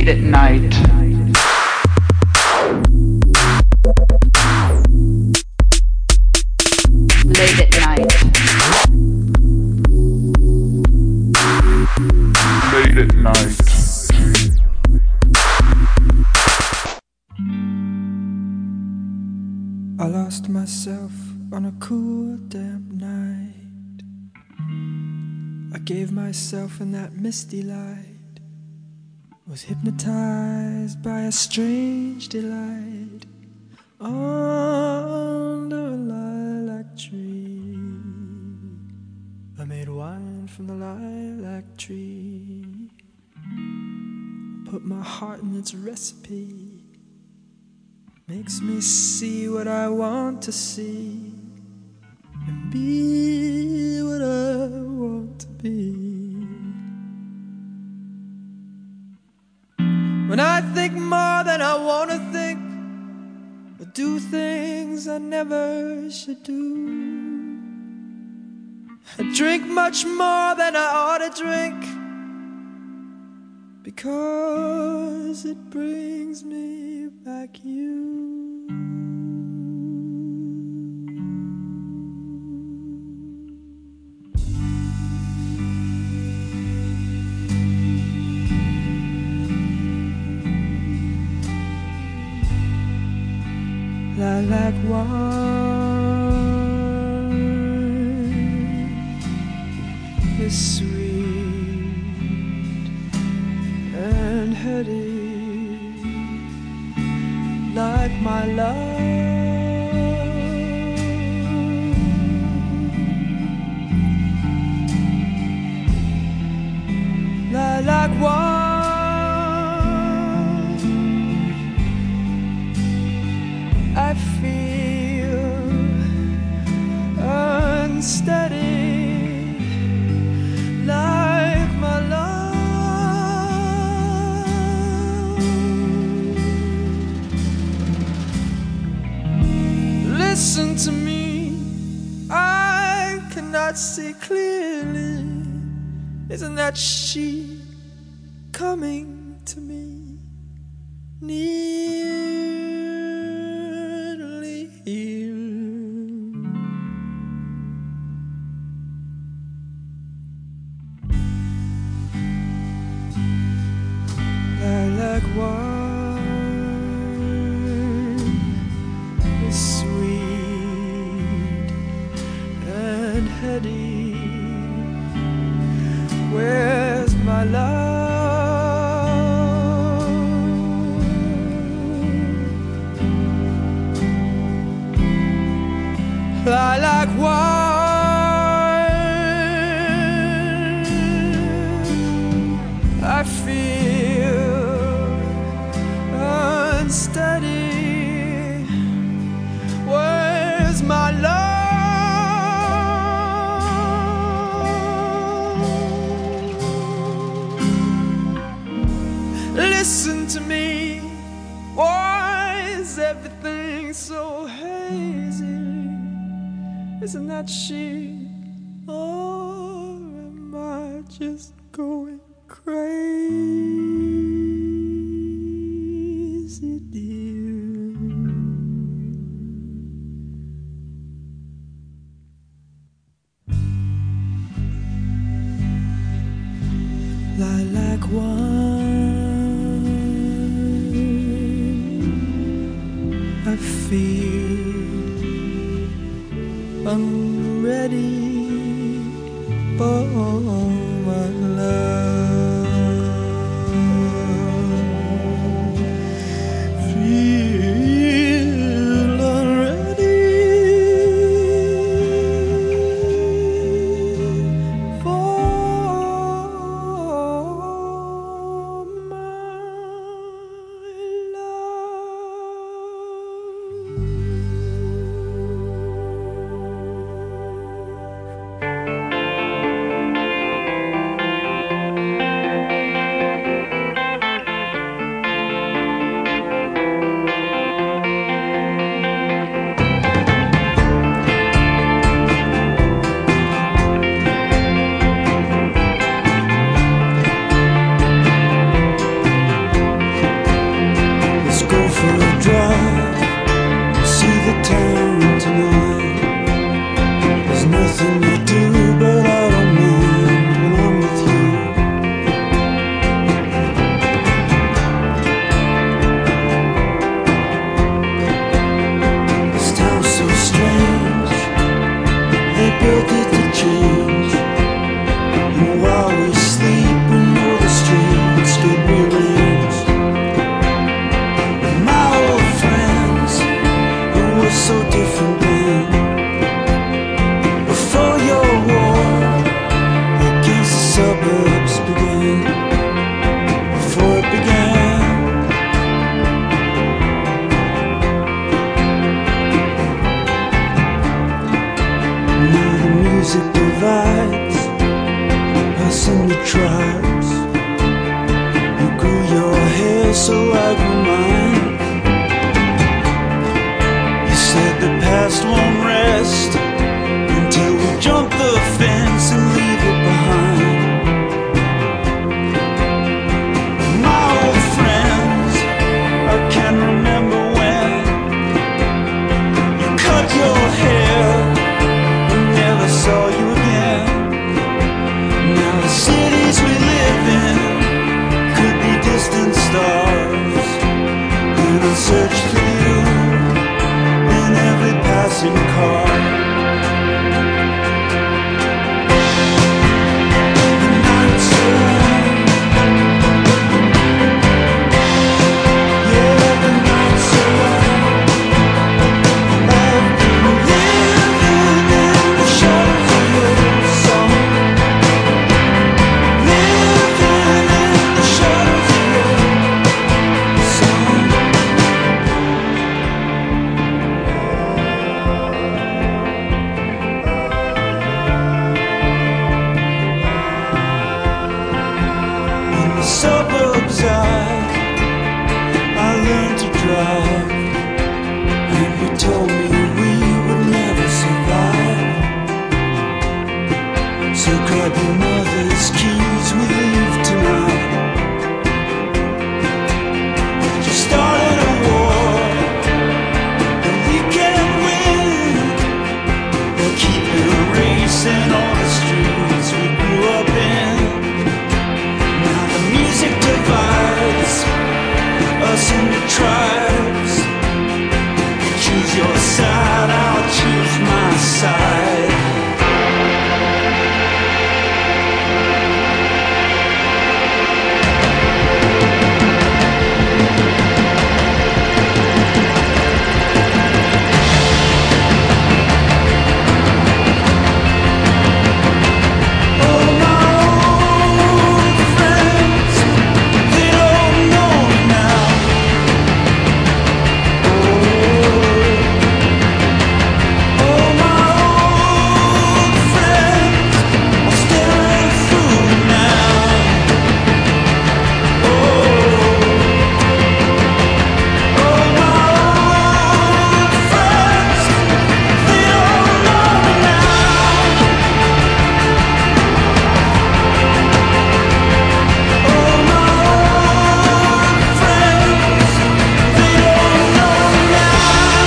at night. Late at night. Late at night. I lost myself on a cool, damp night. I gave myself in that misty light, was hypnotized by a strange delight under a lilac tree. I made wine from the lilac tree, put my heart in its recipe. Makes me see what I want to see and be what I want to be. When I think more than I want to think, I do things I never should do. I drink much more than I ought to drink, because it brings me back you. Lilac wine is sweet and heady, like my love. Lilac wine, I feel unsteady, like my love. Listen to me, I cannot see clearly. Isn't that she coming to me? Nearly here. Lilac wine is sweet and heady. Where's my love? Lilac wine, I feel unsteady. Where's my love? Listen to me, why is everything so hazy? Isn't that she? Or am I just going crazy, dear? Lilac wine, I feel I'm ready for my love. Feel already for my love. feel did the change. And while we sleep, we know the streets still remains. My old friends, who were so different then, before your war against the suburbs began. Before it began, now the music divides us into tribes. You grew your hair so I grew mine. You said the past won't rest until we jump the fence and leave it behind. My old friends, I can remember when you cut your hair and never saw you again. Now the cities we live in could be distant stars, and I search for you in every passing car. The night's so long, yeah, the night's so long. I've been living in the shadows of your song, living in the shadows of your song. In the suburbs I learned to drive, and you told me we would never survive. So grab your mother's keys, we leave tonight. You started a war that we can't win. We'll keep erasing all the streets we grew up in. Now the music divides us into tribes. You choose your side, I'll choose my side. Oh, my old friends, they don't know me now. Oh, my old friends are staring through me now. Oh, my old friends, they don't know me now. Oh, my old friends, they don't know me now.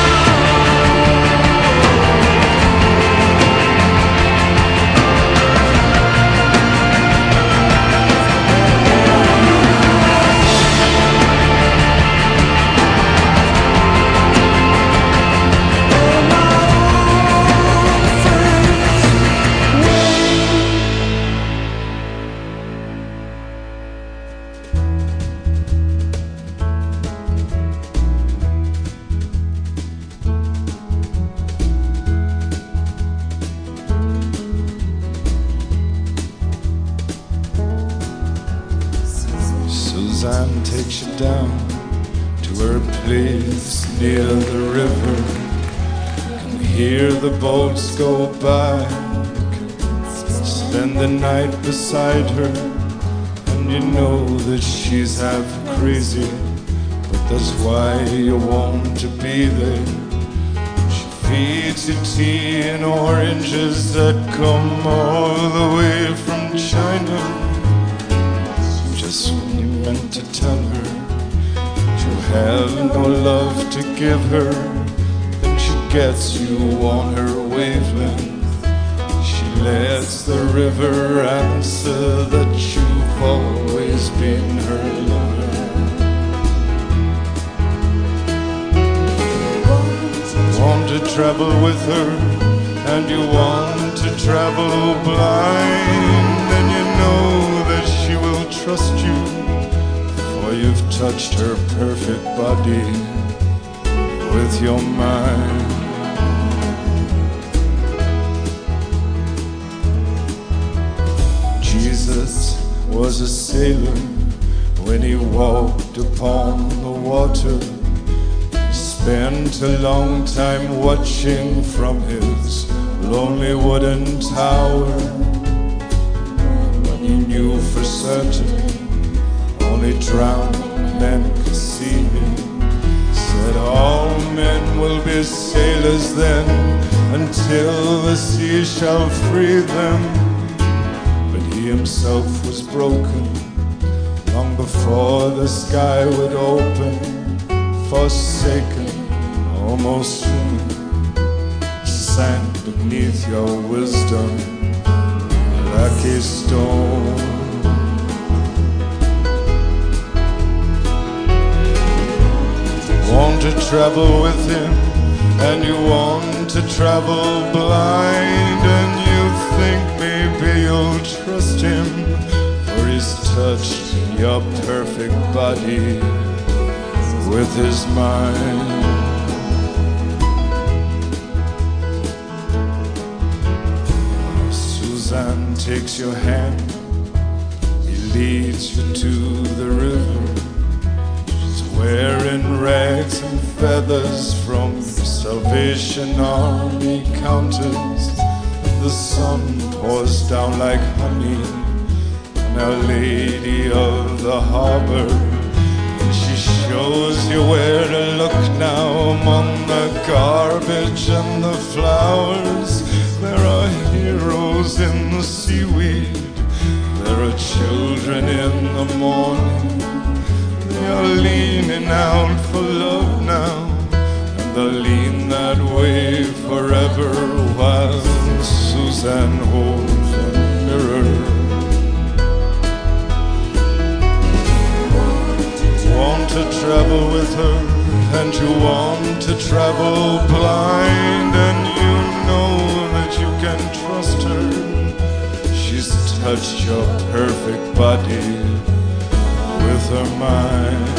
Suzanne takes you down to her place near the river. Can hear the boats go by. Spend the night beside her, and you know that she's half crazy, but that's why you want to be there. She feeds you tea and oranges that come all the way from China. Just when you meant to tell her that you have no love to give her, then she gets you on her wavelength. She lets the river answer that you've always been her lover. Want to travel with her, and you want to travel blind, then you know that she will trust you, for you've touched her perfect body with your mind. Jesus was a sailor when he walked upon the water. He spent a long time watching from his lonely wooden tower. When he knew for certain only drowned men could see him, said all men will be sailors then, until the sea shall free them. But he himself was broken long before the sky would open, forsaken, almost human, sank beneath your wisdom like a stone. Want to travel with him, and you want to travel blind, and you think maybe you'll trust him, for he's touched your perfect body with his mind. Suzanne takes your hand, he leads you to the river. She's wearing rags and feathers from Salvation Army counters. The sun pours down like honey, Our Lady of the Harbor, and she shows you where to look now among the garbage and the flowers. There are heroes in the seaweed, there are children in the morning. They are leaning out for love now, and they'll lean that way forever while Suzanne holds a mirror. Want to travel with her, and you want to travel blind, and you know that you can trust her. She's touched your perfect body with her mind.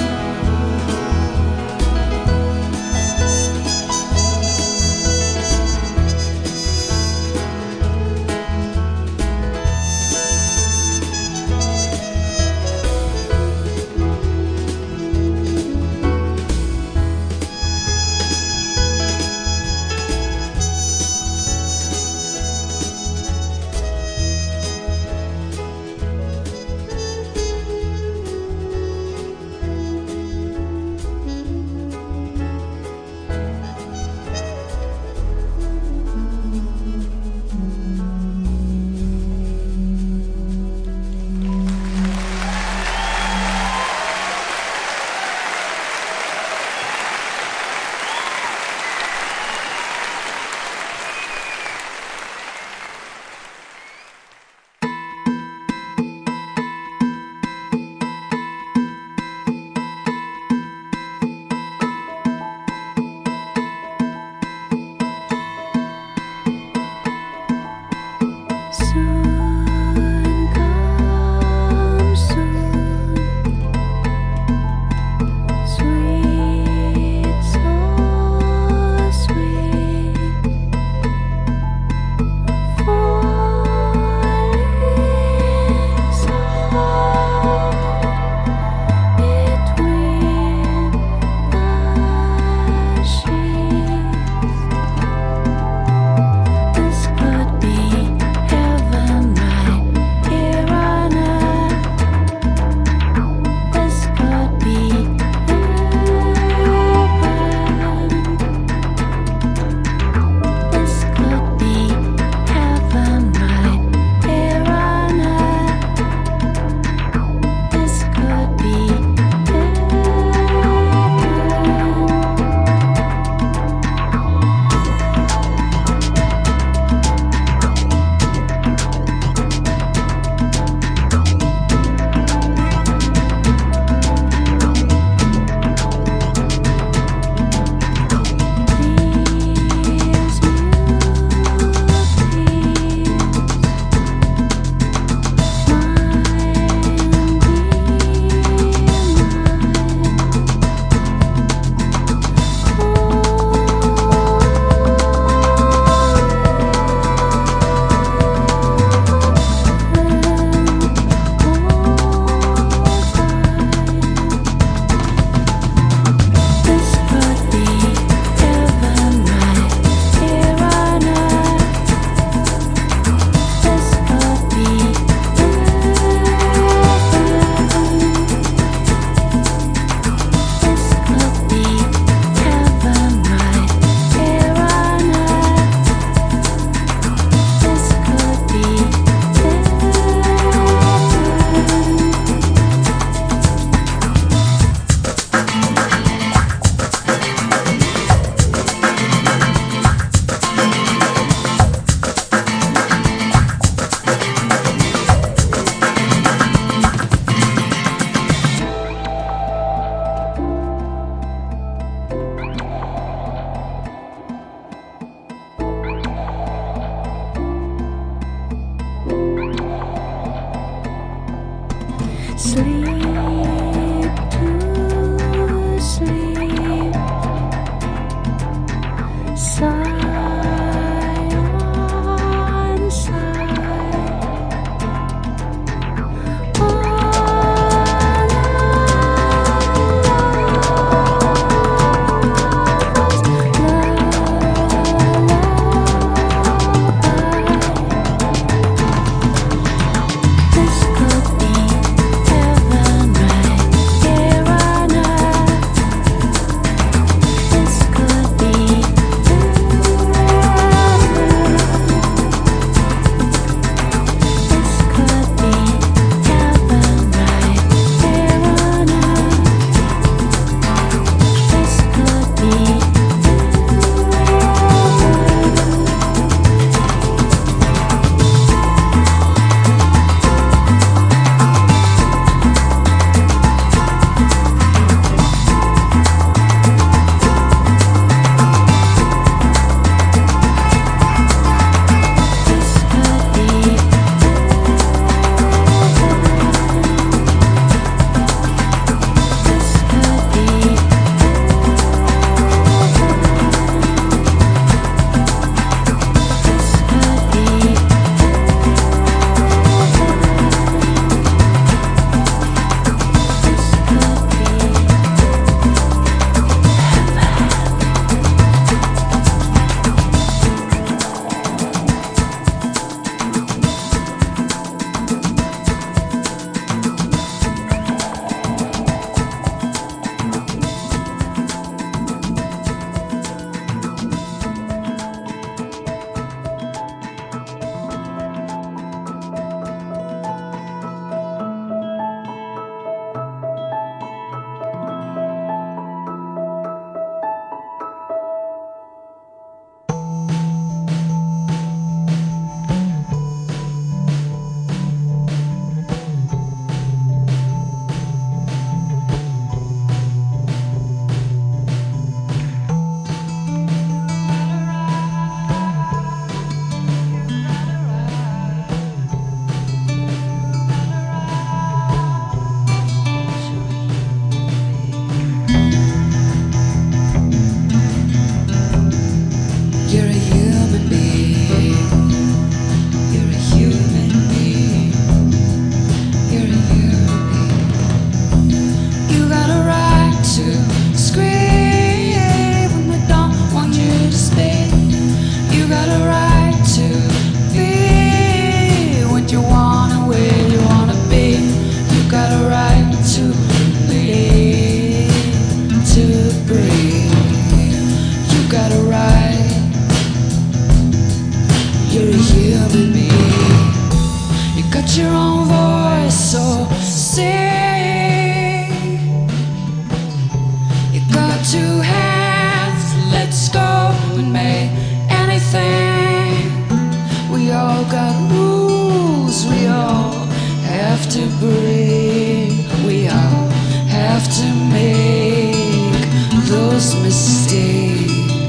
to break. We all have to make those mistakes.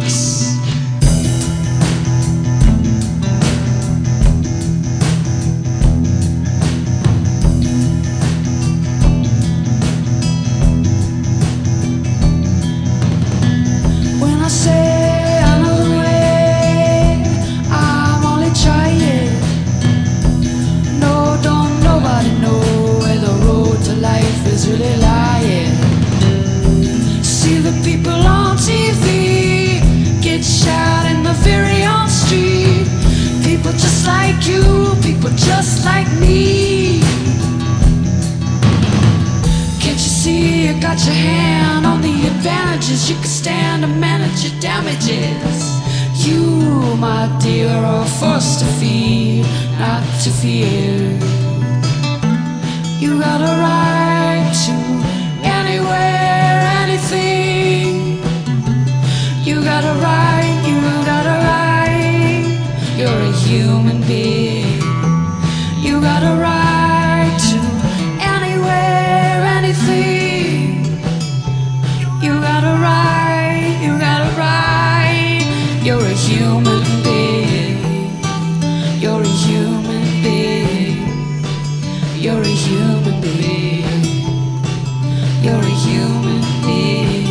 When I say another way, I'm only trying. No, don't nobody know where the road to life is really lying. See the people on TV get shot in the very own street. People just like you, people just like me. Can't you see you got your hand on the advantages? You can stand to manage your damages. You, my dear, are forced to feed, not to fear. You got a right to anywhere, anything. You got a right, you got a right. You're a human being. You got a right to anywhere, anything. You got a right, you got a right. You're a human being. You're a human being. You're a human being. You're a human being.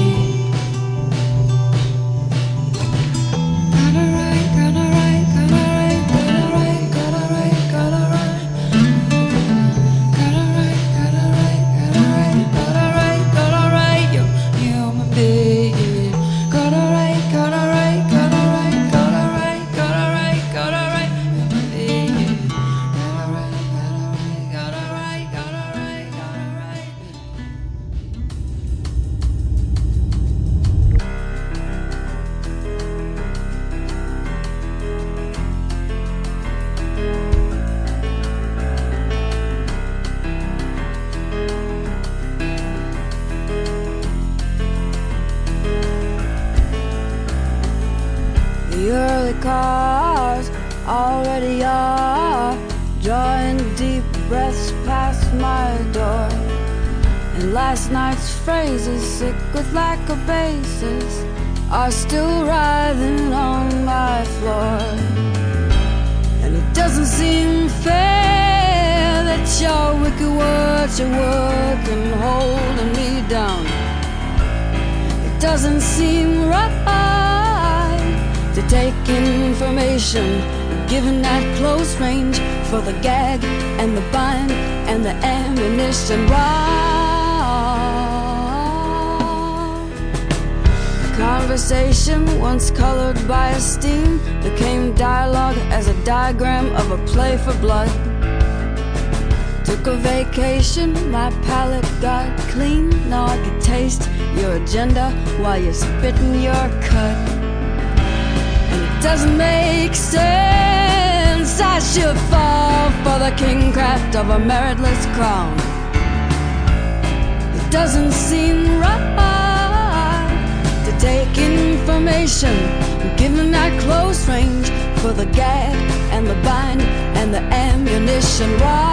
Got a right, got a right, got a right, got a right, got a right, got a right. Got a right, got a right, got a right, got a right, got a right. You're a human being. Got a right, got a right, got a right, got a right, got a right, got a right. Human being. Got a right, got a right, got a right, got a right, got a right. The early cars already are drawing deep breaths past my door. And last night's phrases, sick with lack of basis, are still writhing on my floor. And it doesn't seem fair that your wicked words are working, holding me down. It doesn't seem right to take information given at close range for the gag and the bind and the ammunition. Wrong. A conversation once colored by esteem became dialogue as a diagram of a play for blood. Took a vacation, my palate got clean. Now I can taste your agenda while you're spitting your cut. Doesn't make sense. I should fall for the king craft of a meritless crown. It doesn't seem right to take information given at close range for the gag and the bind and the ammunition.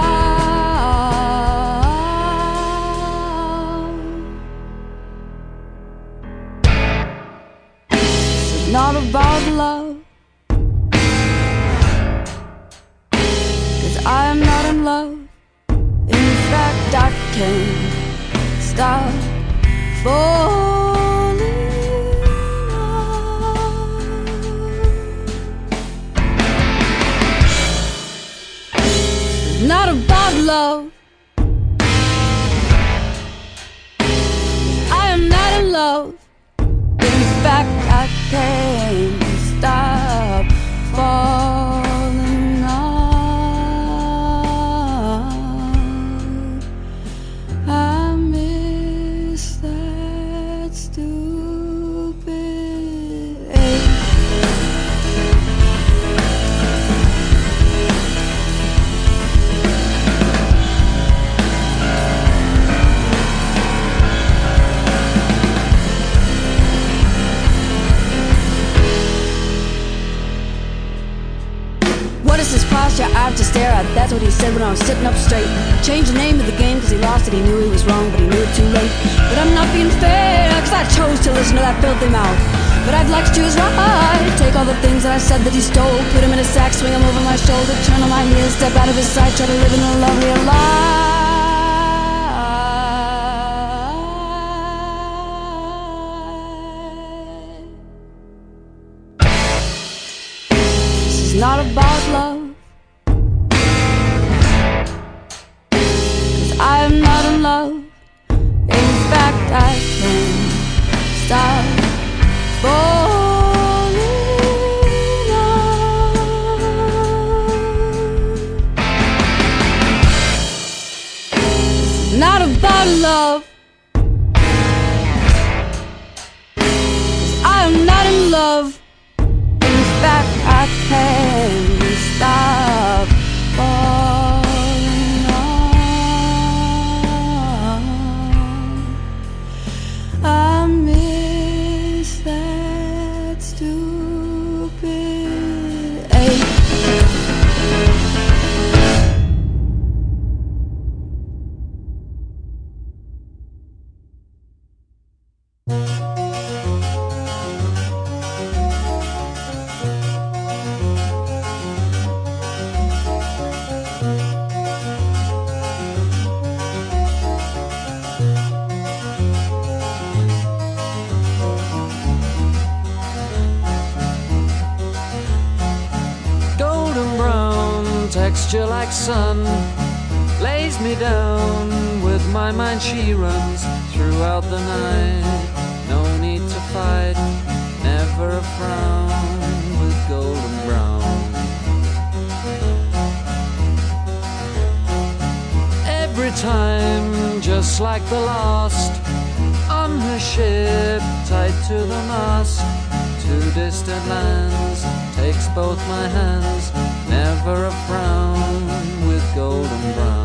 It's not about love. I am not in love. In fact, I can't stop falling in love. It's not about love. I am not in love. In fact, I can't stop falling. I miss that stupid ache. This is posture I have to stare at. That's what he said when I was sitting up straight. Changed the name of the game cause he lost it. He knew he was wrong, but he knew it too late. But I'm not being fair cause I chose to listen to that filthy mouth. But I'd like to choose right. Take all the things that I said that he stole, put him in a sack, swing him over my shoulder, turn on my heels, step out of his sight, try to live in a lovelier life. This is not about love, 'cause I am not in love. In fact, I can't stop falling on. It's not about love, 'cause I am not in love. In fact, I can't stop falling on. I miss that stupid ache. Golden brown texture like sun lays me down. With my mind she runs throughout the night. No need to fight, never a frown with golden brown. Every time, just like the last, on her ship, tied to the mast, to distant lands, takes both my hands, never a frown with golden brown.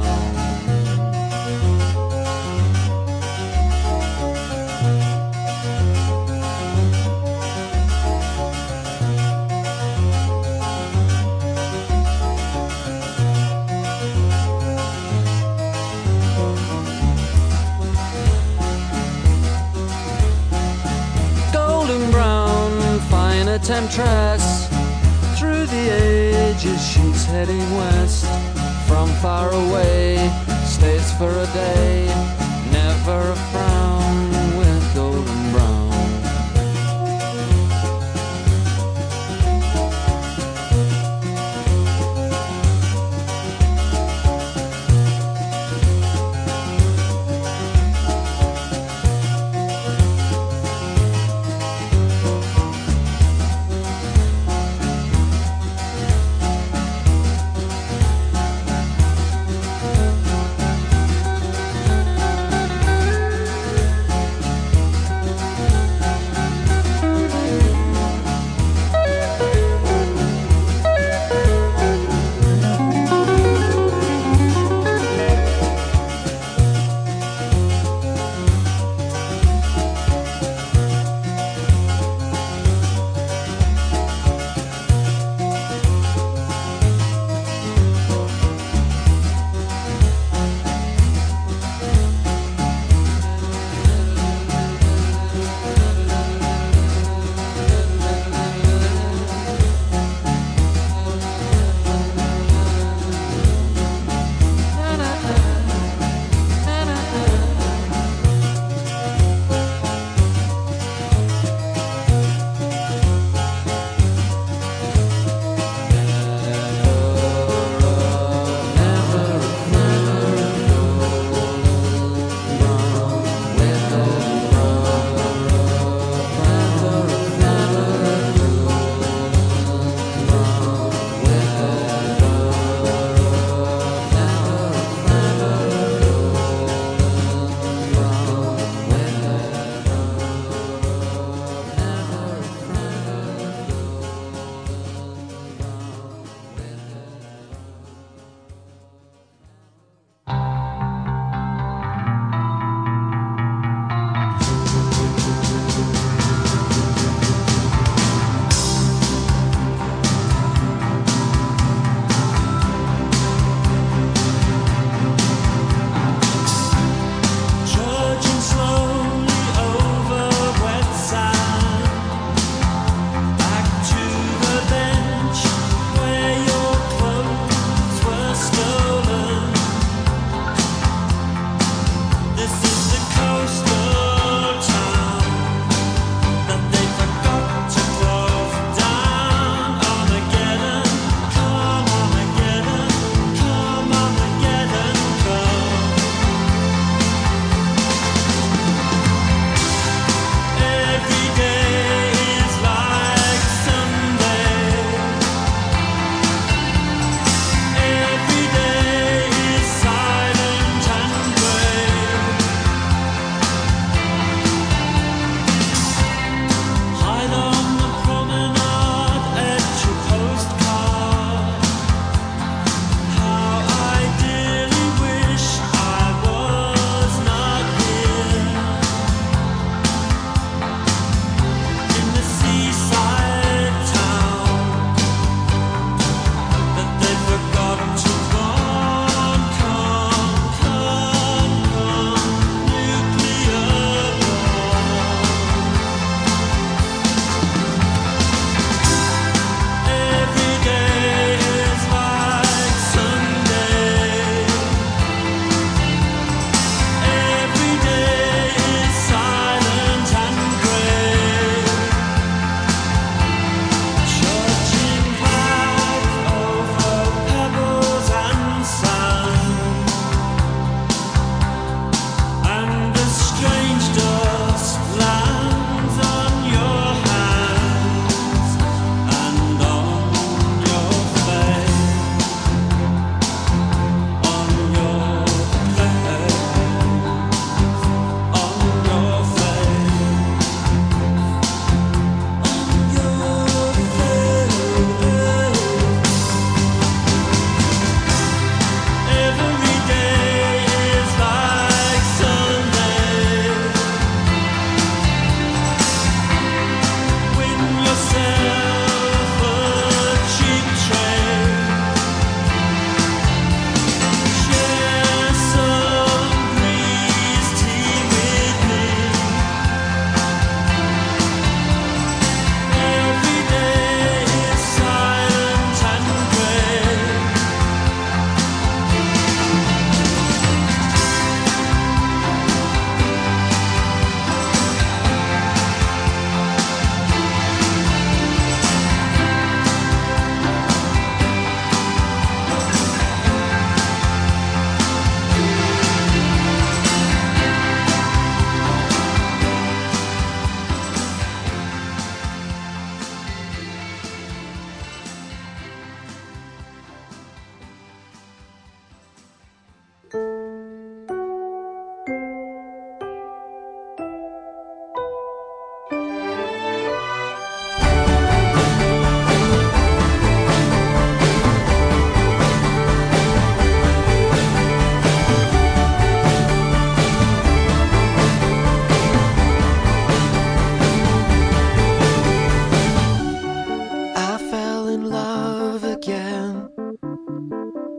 Golden brown, fine a temptress. Through the ages she's heading west. From far away, stays for a day. Never a frown with golden brown.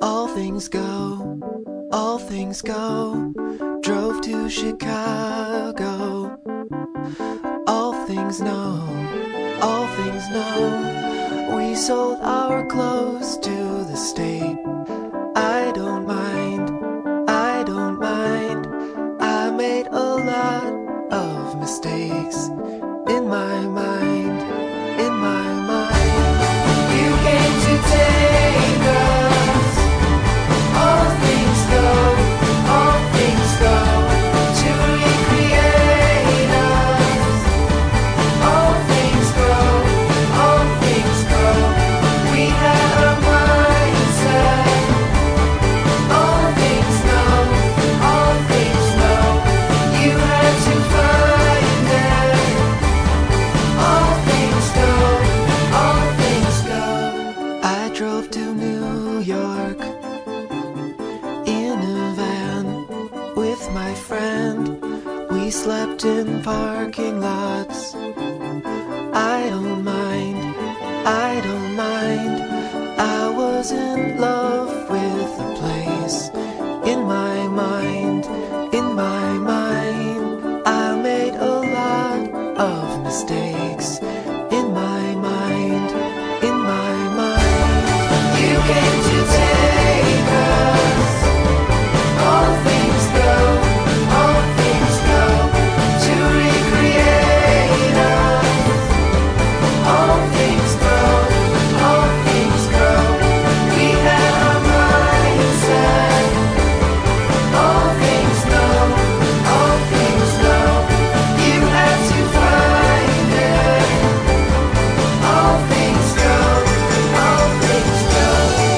All things go, all things go. Drove to Chicago. All things know, all things know. We sold our clothes to the state. I don't mind, I don't mind. I made a lot of mistakes in my mind, in my mind. You came to take us. All things go, all things go, to recreate us. All things go, all things go. We had a mindset. All things know, all things know. You had to find it. All things go, all things go. I drove to New York in a van with my friend. We slept in parking lots. I don't mind, I don't mind. I was in love with the place. In my mind, in my mind. I made a lot of mistakes. In my mind, in my mind. You came to take us. All things go, all things go, to recreate us. All things grow, all things grow. We had our mindset. All things know, all things know. You had to find it. All things go, all things go.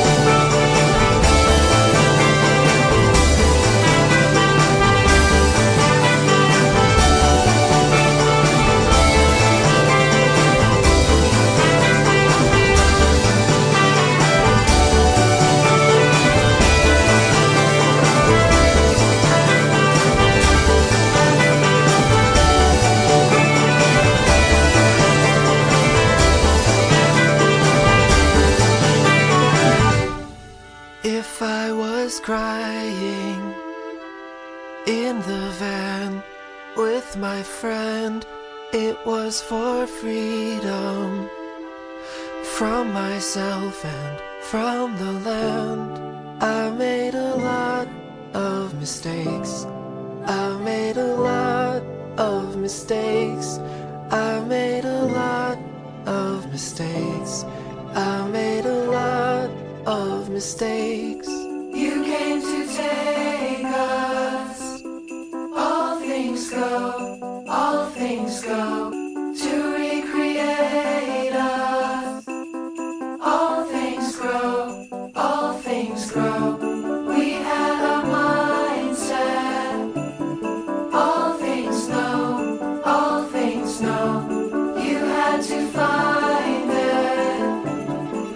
If I was crying in the van with my friend, it was for freedom from myself and from the land. I made a lot of mistakes. I made a lot of mistakes. I made a lot of mistakes. I made a lot of mistakes. You came to take us. All things go, all things go, to recreate us. All things grow, all things grow. We had a mindset. All things know, all things know. You had to find it.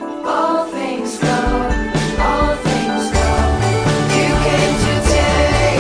All things go, all things go. You came to take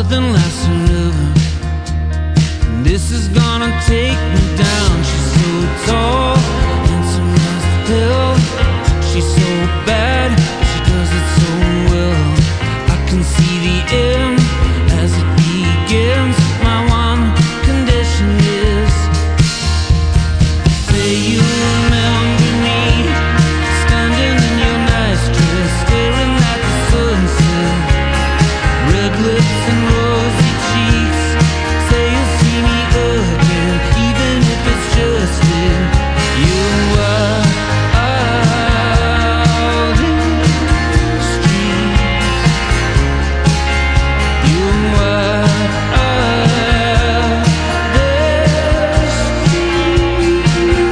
nothing lasts forever. This is gonna take me down. She's so tall, handsome as the hill. She's so bad, she does it so well. I can see the end as it begins. My one condition is, say you remember me, standing in your nice dress, staring at the sunset, red lips and rosy cheeks. Say you'll see me again, even if it's just in you are out in the streets. You are out the streets.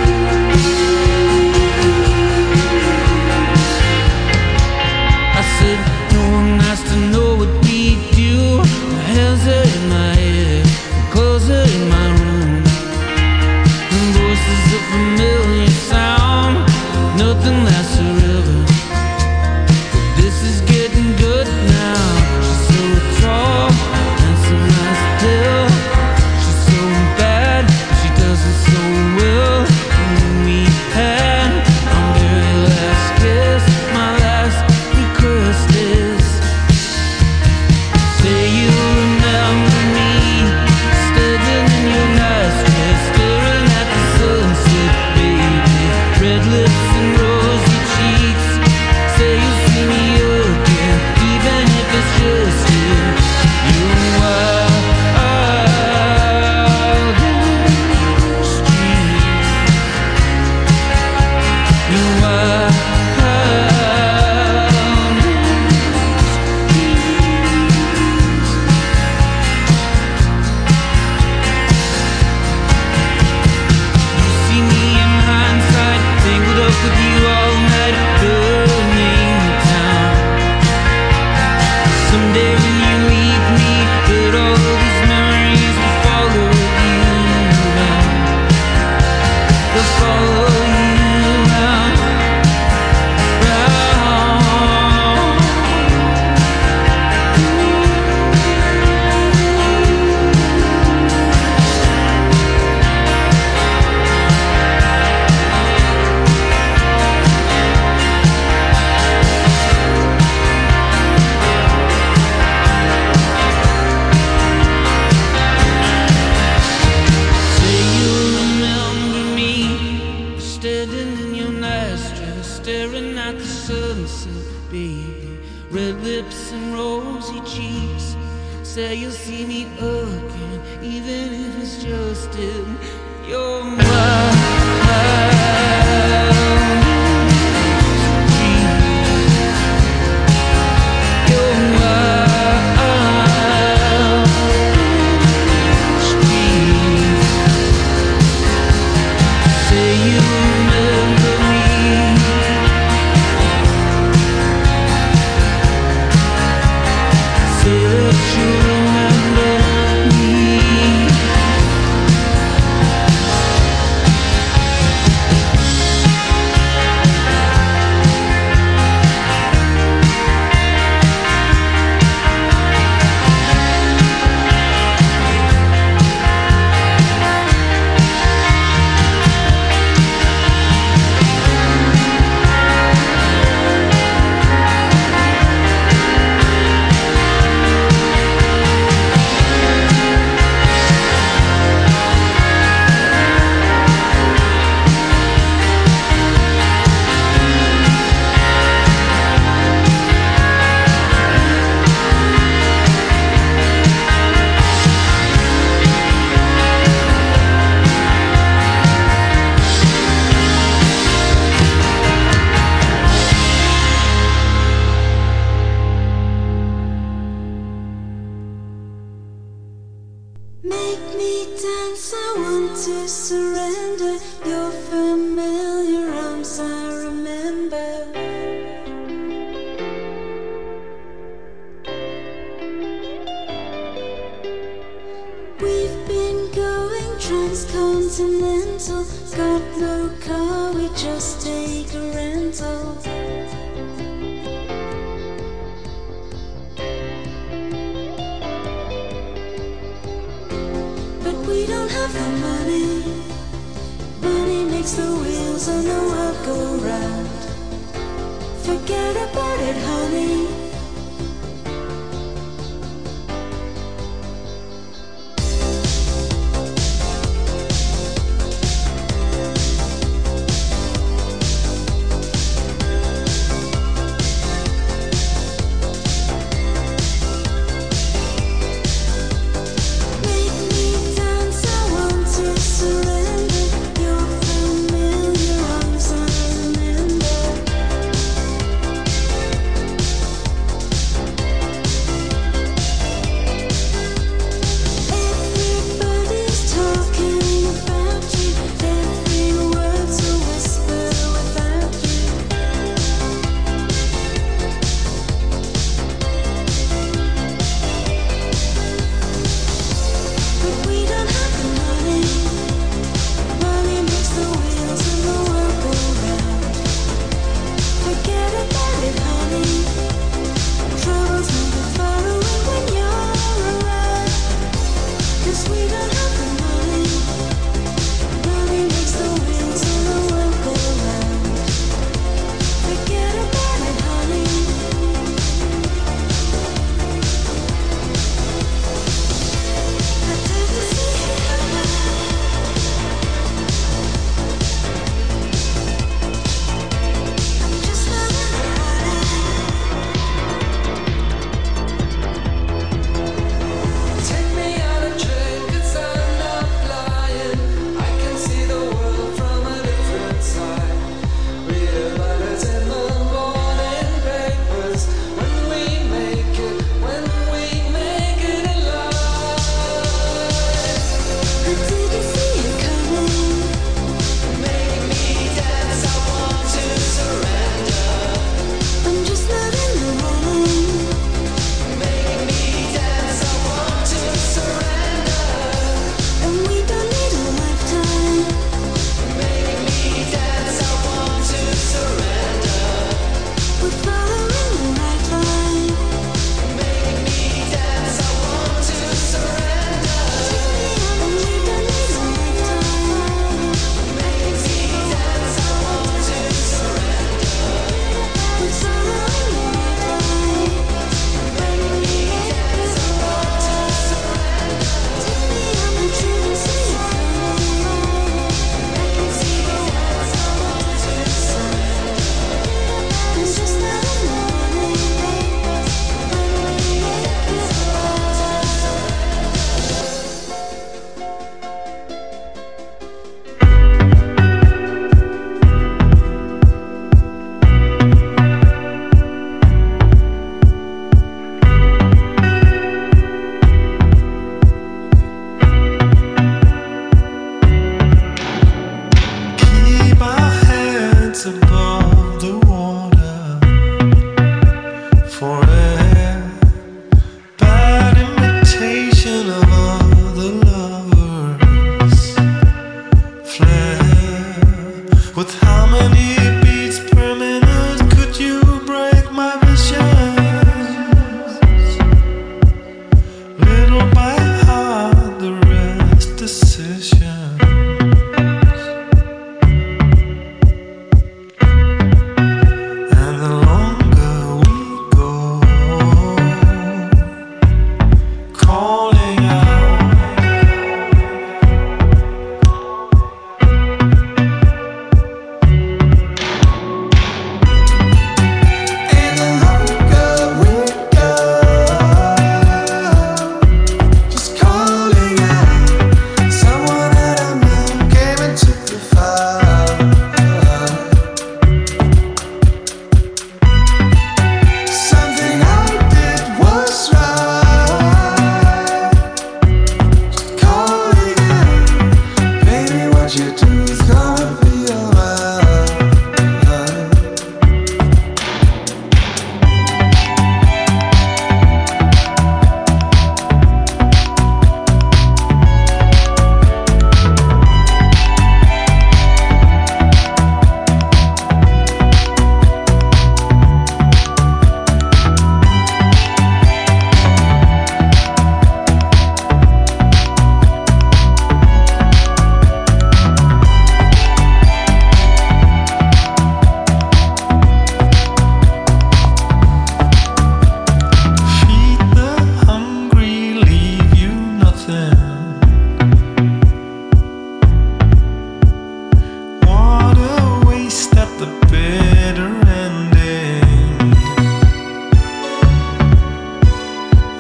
I said, no one has to know what we do. My hands are in my head, my clothes are in my room, and voices a familiar sound. Nothing lasts forever, but this is getting good now. She's so tall, handsome as a hill. She's so bad, she does it so well. And when we had our very last kiss, my last request is, say you remember me, standing in your nice dress, staring at the sunset, baby. Red lips and rosy cheeks. Say you'll see me again, even if it's just in you are out in the streets. You are out in the You see me in hindsight, tangled up with you all night, burning the town. Someday when you leave me, but all of these memories will follow you around. They'll follow you around, round. Say you remember me, standing in your nice dress, staring at the sunset, baby. Red lips and rosy cheeks. Say you'll see me again, even if it's just in your mind. You're wild streets. Say you remember me. Say that you remember me. Make me dance, I want to surrender. Your familiar arms, I remember. We've been going transcontinental. Got no car, we just take a rental. don't have the money. Money makes the wheels on the world go round. Forget about it, honey.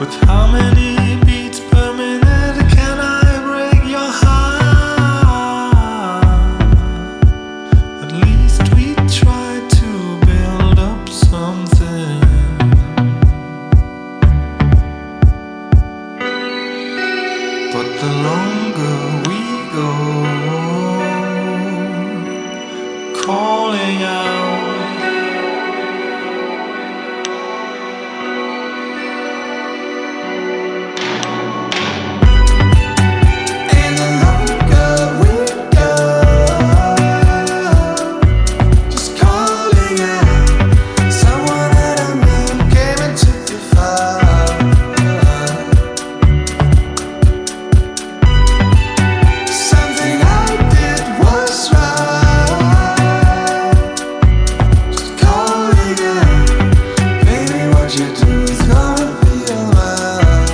With how many beats per minute can I break your heart? At least we try to build up something. But the longer we go, calling out, and the longer we go, just calling out. Someone that I knew came and took your fire. Something I did was right. Just calling out. Baby, what you do is gonna be alright.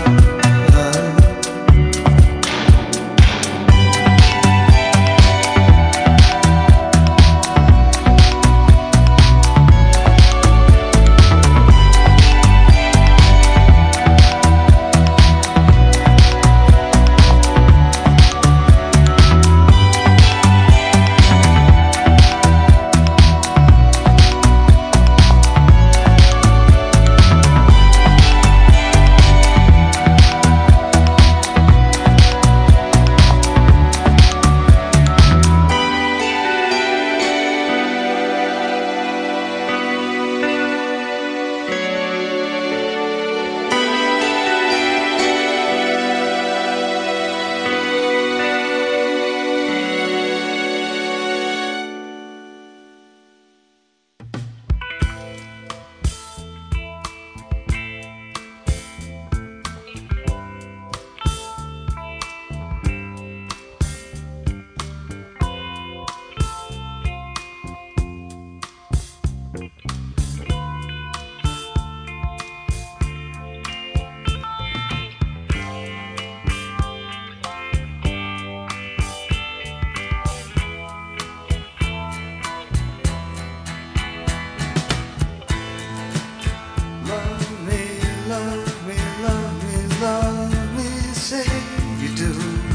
Love me, love me, love me, love me, say you do.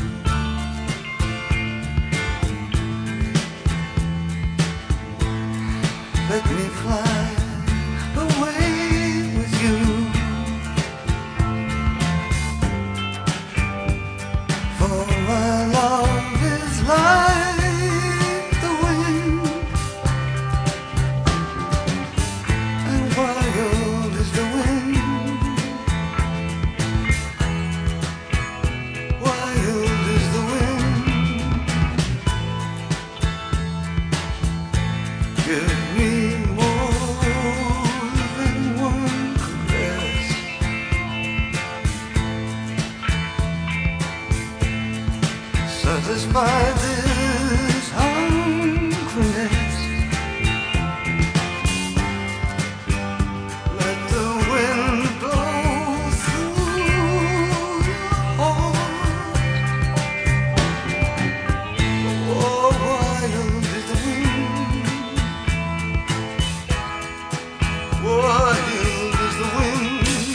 Let me fly away with you. For my love is like the wind, and wild is the wind. Wild is the wind. Give me more than one caress. Satisfy this hungriness. Let the wind blow through your heart. Oh, wild is the wind. Wild is the wind.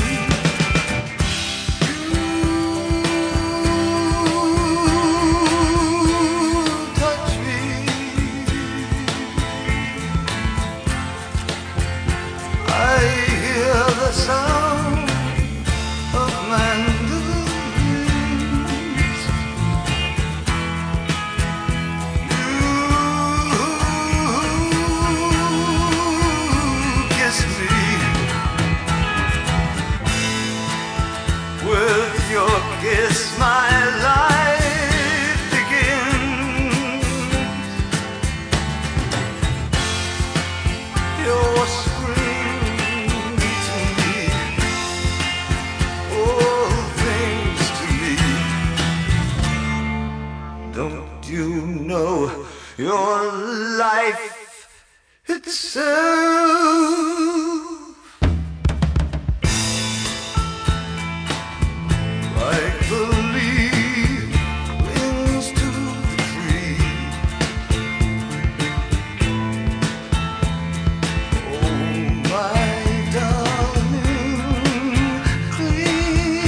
You touch me. I hear the sound of mandolins. You kiss me with your kiss. My life begins. Your scream to me, all things to me. Don't you know your life itself? Like the leaf clings to the tree. Oh, my darling, cling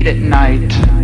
late at night.